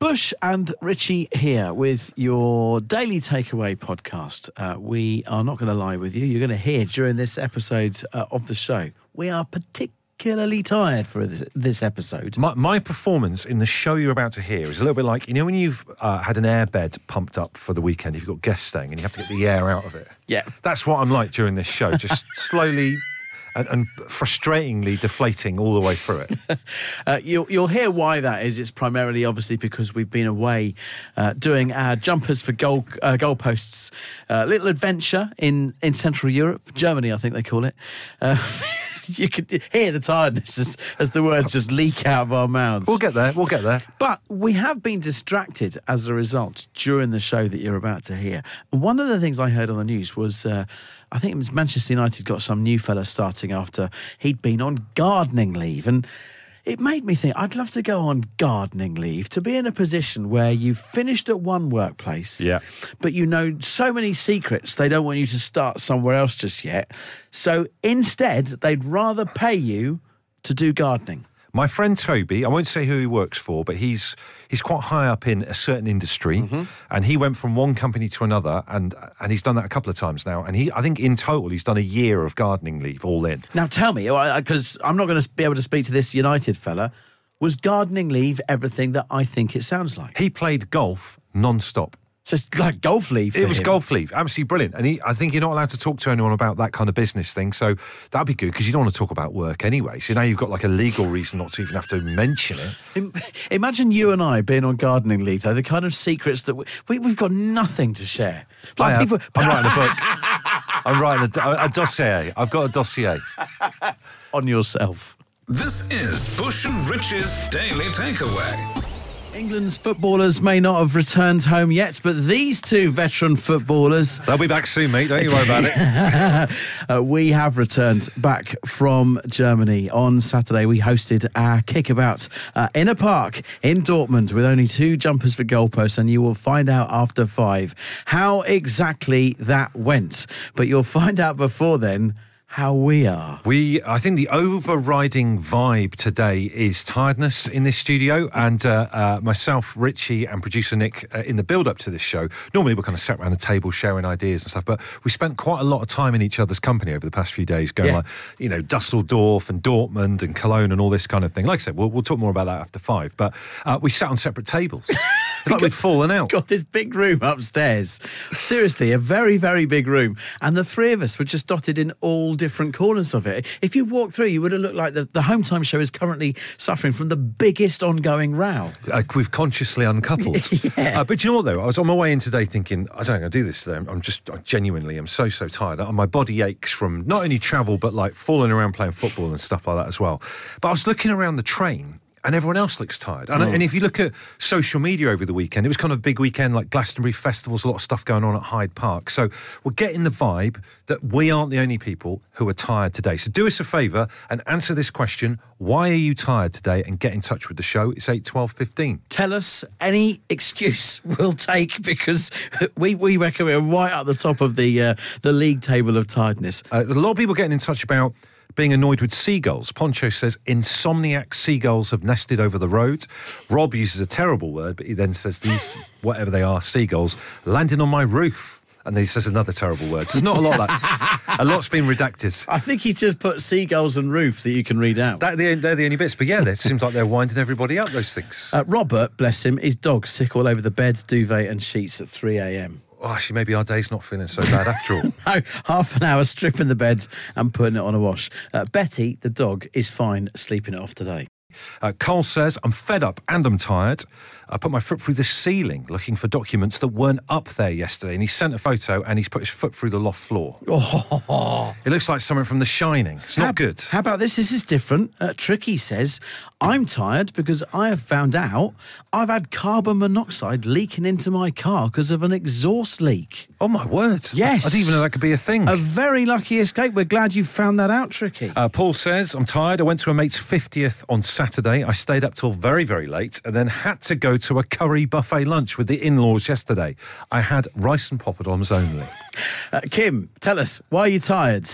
Bush and Richie here with your Daily Takeaway podcast. We are not going to lie with you. You're going to hear during this episode of the show, we are particularly tired for this episode. My performance in the show you're about to hear is a little bit like, you know, when you've had an airbed pumped up for the weekend, you've got guests staying and you have to get the air out of it. Yeah. That's what I'm like during this show, just slowly and frustratingly deflating all the way through it. You'll hear why that is. It's primarily, obviously, because we've been away doing our jumpers for goalposts. Little adventure in Central Europe, Germany, I think they call it. You could hear the tiredness as the words just leak out of our mouths. We'll get there. But we have been distracted as a result during the show that you're about to hear. One of the things I heard on the news was, I think it was Manchester United got some new fella starting after he'd been on gardening leave. And it made me think, I'd love to go on gardening leave, to be in a position where you've finished at one workplace, but you know so many secrets, they don't want you to start somewhere else just yet. So instead, they'd rather pay you to do gardening. My friend Toby, I won't say who he works for, but he's quite high up in a certain industry, and he went from one company to another, and he's done that a couple of times now. And I think in total he's done a year of gardening leave all in. Now tell me, because I'm not going to be able to speak to this United fella, was gardening leave everything that I think it sounds like? He played golf non-stop. So it's like golf leave for It was him. golf leave, absolutely brilliant. And I think you're not allowed to talk to anyone about that kind of business thing, so that'd be good, because you don't want to talk about work anyway. So now you've got like a legal reason not to even have to mention it. Imagine you and I being on gardening leave, though, the kind of secrets that we've got nothing to share. I'm writing a book. I'm writing a dossier. I've got a dossier. On yourself. This is Bush and Rich's Daily Takeaway. England's footballers may not have returned home yet, but these two veteran footballers... They'll be back soon, mate. Don't you worry about it. We have returned back from Germany. On Saturday, we hosted our kickabout in a park in Dortmund with only 2 jumpers for goalposts, and you will find out after 5 how exactly that went. But you'll find out before then how we are. I think the overriding vibe today is tiredness in this studio, and myself, Richie, and producer Nick, in the build-up to this show, normally we're kind of sat around the table sharing ideas and stuff, but we spent quite a lot of time in each other's company over the past few days, going like, you know, Dusseldorf and Dortmund and Cologne and all this kind of thing. Like I said, we'll talk more about that after 5, but we sat on separate tables. It's like we'd fallen out. Got this big room upstairs. Seriously, a very, very big room. And the 3 of us were just dotted in all different corners of it. If you walked through, you would have looked like the Home Time show is currently suffering from the biggest ongoing row. We've consciously uncoupled. But you know what, though? I was on my way in today thinking, I don't think I'm going to do this today. I'm so tired. My body aches from not only travel, but like falling around playing football and stuff like that as well. But I was looking around the train, and everyone else looks tired. And if you look at social media over the weekend, it was kind of a big weekend, like Glastonbury festivals, a lot of stuff going on at Hyde Park. So we're getting the vibe that we aren't the only people who are tired today. So do us a favour and answer this question. Why are you tired today? And get in touch with the show. It's 8 12 15. Tell us any excuse we'll take, because we reckon we're right at the top of the league table of tiredness. A lot of people getting in touch about being annoyed with seagulls. Poncho says insomniac seagulls have nested over the road. Rob uses a terrible word, but he then says these, whatever they are, seagulls, landing on my roof. And then he says another terrible word. So there's not a lot of that. A lot's been redacted. I think he's just put seagulls and roof that you can read out. They're the only bits. But yeah, it seems like they're winding everybody up, those things. Robert, bless him, his dog's sick all over the bed, duvet and sheets at 3 a.m. Oh, actually, maybe our day's not feeling so bad after all. No, half an hour stripping the bed and putting it on a wash. Betty, the dog, is fine sleeping it off today. Cole says, I'm fed up and I'm tired. I put my foot through the ceiling looking for documents that weren't up there yesterday. And he sent a photo and he's put his foot through the loft floor. Oh. It looks like something from The Shining. It's not good. How about this? This is different. Tricky says, I'm tired because I have found out I've had carbon monoxide leaking into my car because of an exhaust leak. Oh, my word. Yes. I didn't even know that could be a thing. A very lucky escape. We're glad you found that out, Tricky. Paul says, I'm tired. I went to a mate's 50th on Saturday. I stayed up till very, very late and then had to go to a curry buffet lunch with the in-laws yesterday. I had rice and poppadoms only. Kim, tell us, why are you tired?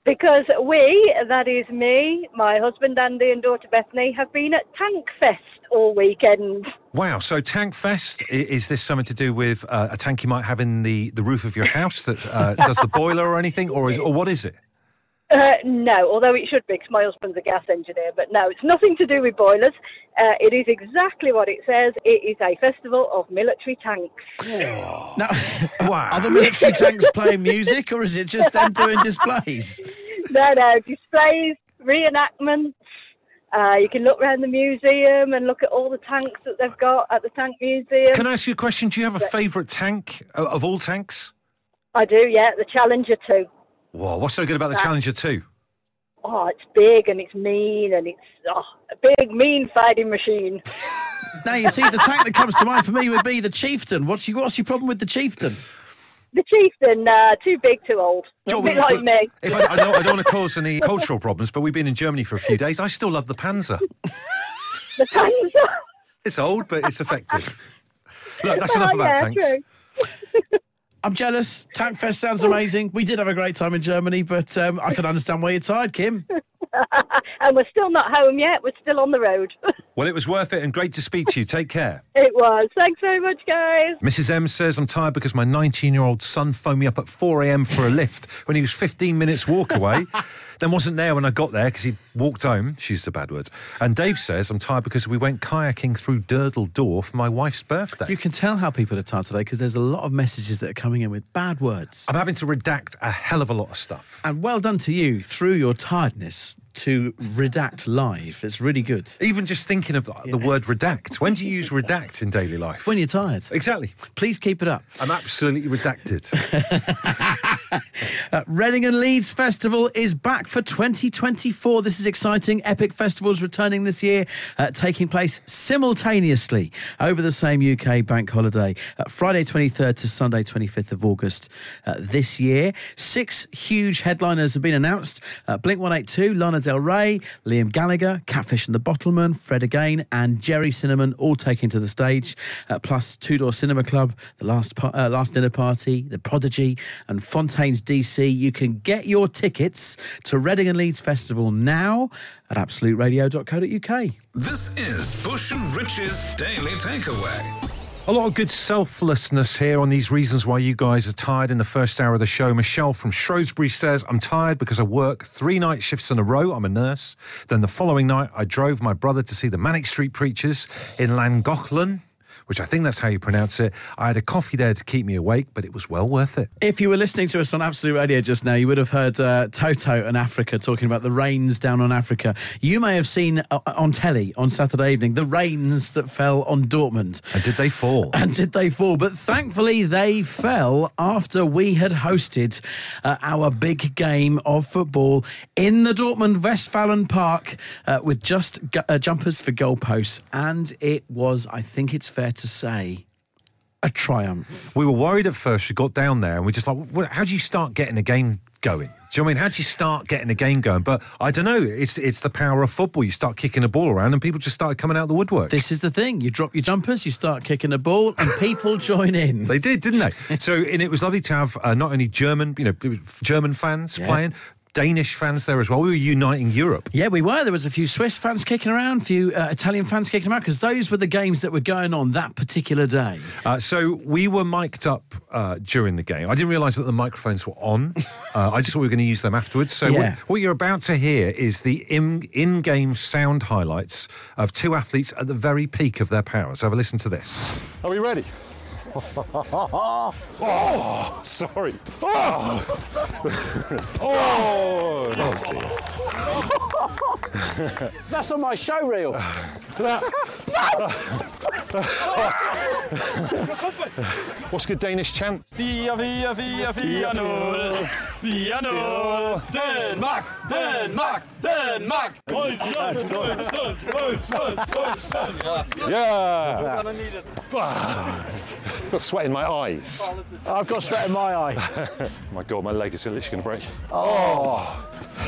Because we, that is me, my husband Andy and daughter Bethany, have been at Tank Fest all weekend. Wow, so Tank Fest, is this something to do with a tank you might have in the roof of your house that does the boiler or anything, or what is it? No, although it should be, because my husband's a gas engineer, but no, it's nothing to do with boilers. It is exactly what it says. It is a festival of military tanks. Now, wow. Are the military tanks playing music, or is it just them doing displays? No, displays, reenactments. You can look around the museum and look at all the tanks that they've got at the Tank Museum. Can I ask you a question? Do you have a favourite tank of all tanks? I do, yeah, the Challenger 2. Whoa, what's so good about the Challenger 2? Oh, it's big and it's mean and it's a big, mean fighting machine. Now, you see, the tank that comes to mind for me would be the Chieftain. What's your problem with the Chieftain? The Chieftain, too big, too old. A bit like me. I don't want to cause any cultural problems, but we've been in Germany for a few days. I still love the Panzer. The Panzer? It's old, but it's effective. Look, that's enough about tanks. True. I'm jealous. Tank Fest sounds amazing. We did have a great time in Germany, but I can understand why you're tired, Kim. And we're still not home yet. We're still on the road. Well, it was worth it and great to speak to you. Take care. It was. Thanks very much, guys. Mrs. M says, I'm tired because my 19-year-old son phoned me up at 4 a.m. for a lift when he was 15 minutes walk away. Then wasn't there when I got there because he walked home. She used the bad words. And Dave says, I'm tired because we went kayaking through Durdle Door for my wife's birthday. You can tell how people are tired today because there's a lot of messages that are coming in with bad words. I'm having to redact a hell of a lot of stuff. And well done to you through your tiredness to redact live. It's really good. Even just thinking of the word redact. When do you use redact in daily life? When you're tired. Exactly. Please keep it up. I'm absolutely redacted. Reading and Leeds Festival is back for 2024. This is exciting. Epic Festivals returning this year, taking place simultaneously over the same UK bank holiday, Friday 23rd to Sunday 25th of August this year. 6 huge headliners have been announced. Blink-182, Lana Del Rey, Liam Gallagher, Catfish and the Bottlemen, Fred Again and Jerry Cinnamon all taking to the stage, plus Two Door Cinema Club, The Last Dinner Party, The Prodigy and Fontaine's DC. You can get your tickets to Reading and Leeds Festival now at absoluteradio.co.uk. This is Bush and Rich's Daily Takeaway. A lot of good selflessness here on these reasons why you guys are tired in the first hour of the show. Michelle from Shrewsbury says, I'm tired because I work 3 night shifts in a row. I'm a nurse. Then the following night, I drove my brother to see the Manic Street Preachers in Llangollen, which I think that's how you pronounce it. I had a coffee there to keep me awake, but it was well worth it. If you were listening to us on Absolute Radio just now, you would have heard Toto and Africa talking about the rains down on Africa. You may have seen on telly on Saturday evening the rains that fell on Dortmund. And did they fall? But thankfully they fell after we had hosted our big game of football in the Dortmund Westfalen Park with just jumpers for goalposts. And it was, I think it's fair to say, a triumph. We were worried at first. We got down there and we just like, how do you start getting a game going? Do you know what I mean? How do you start getting a game going? But I don't know. It's the power of football. You start kicking a ball around and people just started coming out of the woodwork. This is the thing. You drop your jumpers, you start kicking a ball and people join in. They did, didn't they? So, and it was lovely to have not only German fans playing, Danish fans there as well. We were uniting Europe. Yeah, we were. There was a few Swiss fans kicking around, a few Italian fans kicking around, because those were the games that were going on that particular day. So we were mic'd up during the game. I didn't realise that the microphones were on. I just thought we were going to use them afterwards. So what you're about to hear is the in-game sound highlights of 2 athletes at the very peak of their powers. Have a listen to this. Are we ready? Oh, sorry. Oh, oh dear. That's on my show reel. What's a good Danish chant? 4-4-4-4-0. 4-0. Denmark, Denmark, Denmark. Deutschland, Deutschland, Deutschland, Deutschland. Yeah. Got sweat in my eyes. I've got sweat in my eye. Oh my God, my leg is literally going to break. Oh.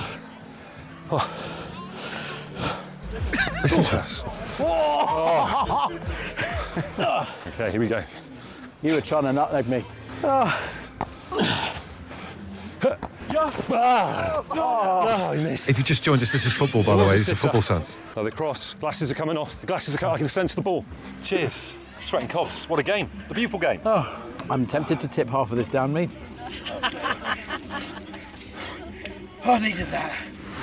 Listen to us. Oh. Okay, here we go. You were trying to nutmeg me. Oh, he missed. If you just joined us, this is football, by the way. It's the Football Sons. Oh, the cross. Glasses are coming off. The glasses are coming. I can sense the ball. Cheers. Sweating cobs. What a game. The beautiful game. Oh, I'm tempted to tip half of this down me. I needed that.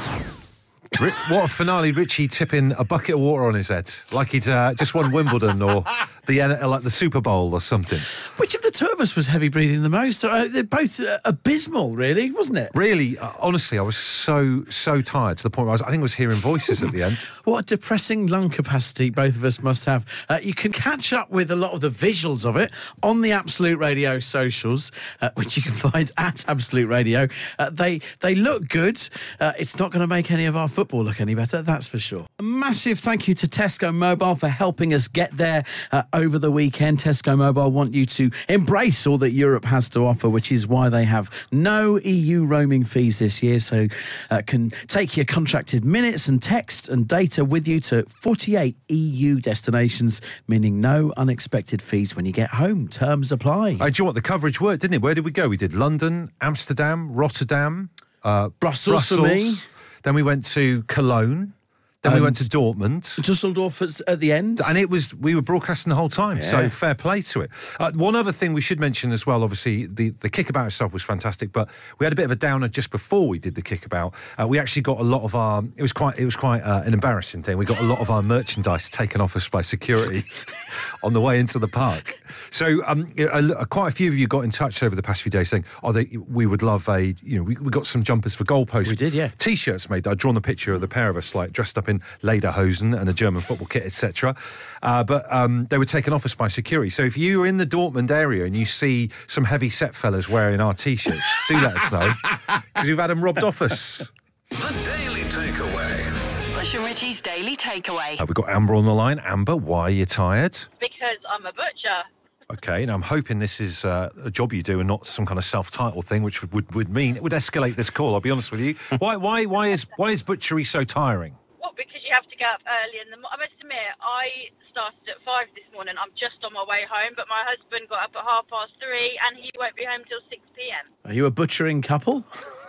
What a finale, Richie tipping a bucket of water on his head, like he'd just won Wimbledon or like the Super Bowl or something. Which of the two of us was heavy breathing the most? They're both abysmal, really, wasn't it? Really, honestly, I was so tired to the point where I think I was hearing voices at the end. What a depressing lung capacity both of us must have. You can catch up with a lot of the visuals of it on the Absolute Radio socials, which you can find at Absolute Radio. They look good. It's not going to make any of our football look any better, that's for sure. A massive thank you to Tesco Mobile for helping us get there over the weekend. Tesco Mobile want you to embrace all that Europe has to offer, which is why they have no EU roaming fees this year, so can take your contracted minutes and text and data with you to 48 EU destinations, meaning no unexpected fees when you get home. Terms apply. Do you know what? The coverage worked, didn't it? Where did we go? We did London, Amsterdam, Rotterdam, Brussels for me. Then we went to Cologne. Then we went to Dortmund. Dusseldorf at the end. And we were broadcasting the whole time, so fair play to it. One other thing we should mention as well, obviously, the kickabout itself was fantastic, but we had a bit of a downer just before we did the kickabout. We actually got a lot of our, it was quite an embarrassing thing. We got a lot of our merchandise taken off us by security on the way into the park. So quite a few of you got in touch over the past few days saying, we would love we got some jumpers for goalposts. We did, yeah. T-shirts made. I'd drawn a picture of the pair of us, like, dressed up in lederhosen and a German football kit, etc. But they were taken off us by security. So if you're in the Dortmund area and you see some heavy set fellas wearing our T-shirts, do let us know, because we've had them robbed off us. The Daily Takeaway. Bush and Richie's Daily Takeaway. We've got Amber on the line. Amber, why are you tired? Because I'm a butcher. Okay, now I'm hoping this is a job you do and not some kind of self-titled thing, which would mean it would escalate this call. I'll be honest with you. Why is butchery so tiring? Well, because you have to get up early in the morning. I must admit, I started at 5 this morning. I'm just on my way home, but my husband got up at 3:30 and he won't be home till 6 p.m. Are you a butchering couple?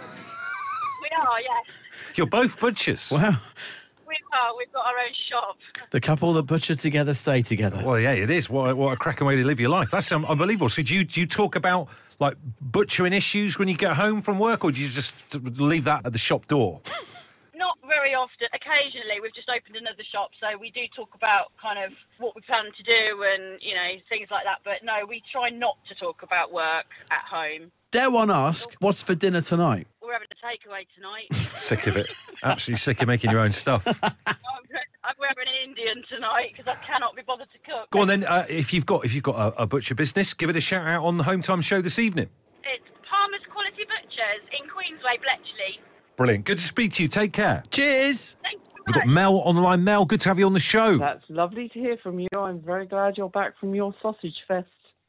We are, yes. You're both butchers. Wow. We are. We've got our own shop. The couple that butcher together stay together. Well, yeah, it is. What a cracking way to live your life. That's unbelievable. So do you talk about, like, butchering issues when you get home from work, or do you just leave that at the shop door? Not very often. Occasionally, we've just opened another shop, so we do talk about kind of what we plan to do and, things like that. But no, we try not to talk about work at home. Dare one ask, what's for dinner tonight? We're having a takeaway tonight. Sick of it. Absolutely sick of making your own stuff. I'm having an Indian tonight because I cannot be bothered to cook. Go on then. If you've got a butcher business, give it a shout out on the Home Time show this evening. It's Palmer's Quality Butchers in Queensway, Bletchley. Brilliant. Good to speak to you. Take care. Cheers. Thank you. We've got Mel on the line. Mel, good to have you on the show. That's lovely to hear from you. I'm very glad you're back from your sausage fest.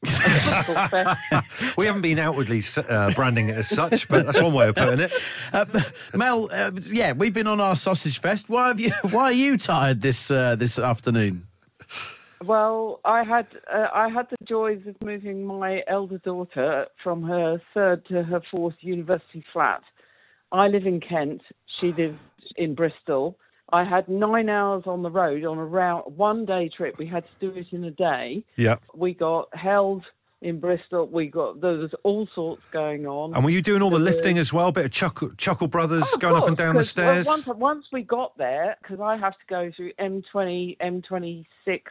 We haven't been outwardly branding it as such, but that's one way of putting it. Mel, we've been on our sausage fest. Why are you tired this afternoon? Well, I had the joys of moving my elder daughter from her third to her fourth university flat. I live in Kent. She lives in Bristol. I had 9 hours on the road on a one-day trip. We had to do it in a day. Yeah. We got held in Bristol. There was all sorts going on. And were you doing all the lifting as well? Bit of Chuckle Brothers going up and down the stairs? Once we got there, because I have to go through M20, M26,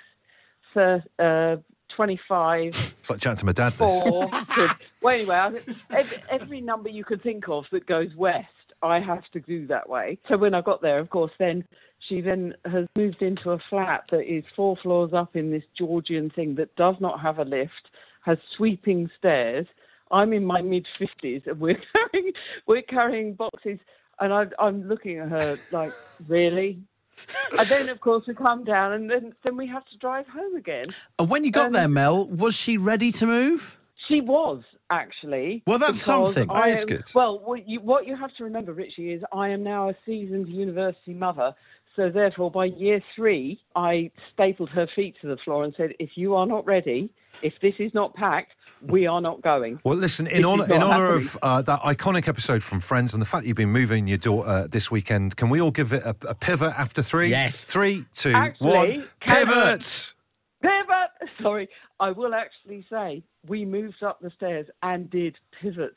25. It's like chatting to my dad, this. 4. Well, anyway, every number you could think of that goes west, I have to do that way. So when I got there, of course, she has moved into a flat that is 4 floors up in this Georgian thing that does not have a lift, has sweeping stairs. I'm in my mid-50s and we're carrying boxes, and I'm looking at her like, really? And then, of course, we come down and then we have to drive home again. And when you got there, Mel, was she ready to move? She was, actually. Well, that's something. That is good. Well, what you have to remember, Richie, is I am now a seasoned university mother, So therefore, by year 3, I stapled her feet to the floor and said, if you are not ready, if this is not packed, we are not going. Well, listen, in honour of that iconic episode from Friends and the fact that you've been moving your daughter this weekend, can we all give it a pivot after 3? Yes. 3, 2, Actually, 1. Pivot! Pivot! Sorry, I will actually say we moved up the stairs and did pivot.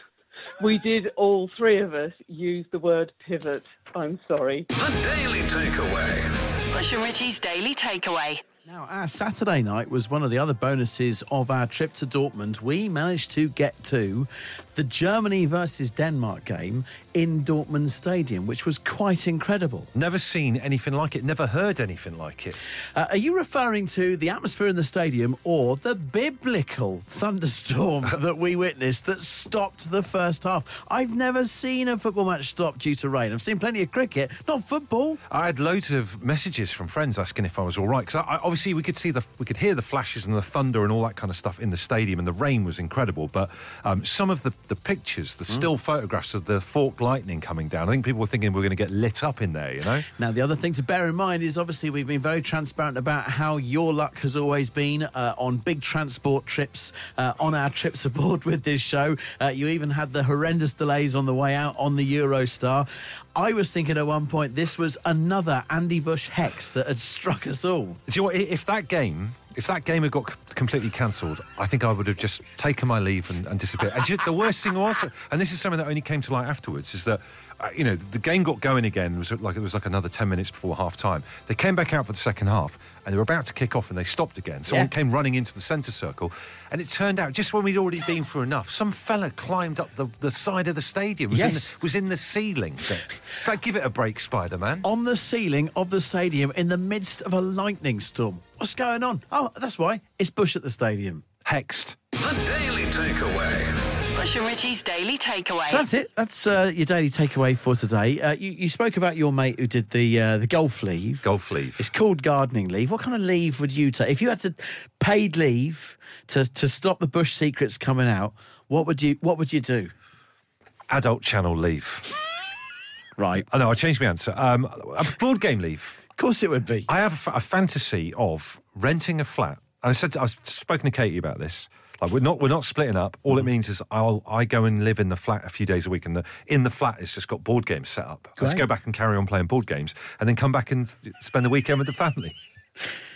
We did, all 3 of us, use the word pivot. I'm sorry. The Daily Takeaway. Bush and Richie's Daily Takeaway. Now, our Saturday night was one of the other bonuses of our trip to Dortmund. We managed to get to the Germany versus Denmark game in Dortmund Stadium, which was quite incredible. Never seen anything like it, never heard anything like it. Are you referring to the atmosphere in the stadium or the biblical thunderstorm that we witnessed that stopped the first half? I've never seen a football match stop due to rain. I've seen plenty of cricket, not football. I had loads of messages from friends asking if I was all right, because obviously we could hear the flashes and the thunder and all that kind of stuff in the stadium, and the rain was incredible. But some of the pictures, the still photographs of the forked lightning coming down, I think people were thinking we were going to get lit up in there, you know? Now, the other thing to bear in mind is obviously we've been very transparent about how your luck has always been on big transport trips, on our trips aboard with this show. You even had the horrendous delays on the way out on the Eurostar. I was thinking at one point this was another Andy Bush hex that had struck us all. Do you know what? If that game had got completely cancelled, I think I would have just taken my leave and disappeared. And the worst thing was, and this is something that only came to light afterwards, is that the game got going again. It was like another 10 minutes before half time. They came back out for the second half, and they were about to kick off, and they stopped again. Someone came running into the centre circle, and it turned out just when we'd already been through enough, some fella climbed up the side of the stadium. Was in the ceiling. So give it a break, Spider-Man. On the ceiling of the stadium in the midst of a lightning storm. What's going on? Oh, that's why. It's Bush at the stadium. Hexed. The Daily Takeaway. Bush and Richie's Daily Takeaway. So that's it. That's your daily takeaway for today. You spoke about your mate who did the golf leave. Golf leave. It's called gardening leave. What kind of leave would you take? If you had to paid leave to stop the Bush secrets coming out, what would you do? Adult channel leave. Right. I know, I changed my answer. A board game leave. Of course it would be. I have a fantasy of renting a flat. And I've spoken to Katie about this. Like we're not splitting up. All it means is I go and live in the flat a few days a week, and in the flat it's just got board games set up. Let's go back and carry on playing board games, and then come back and spend the weekend with the family.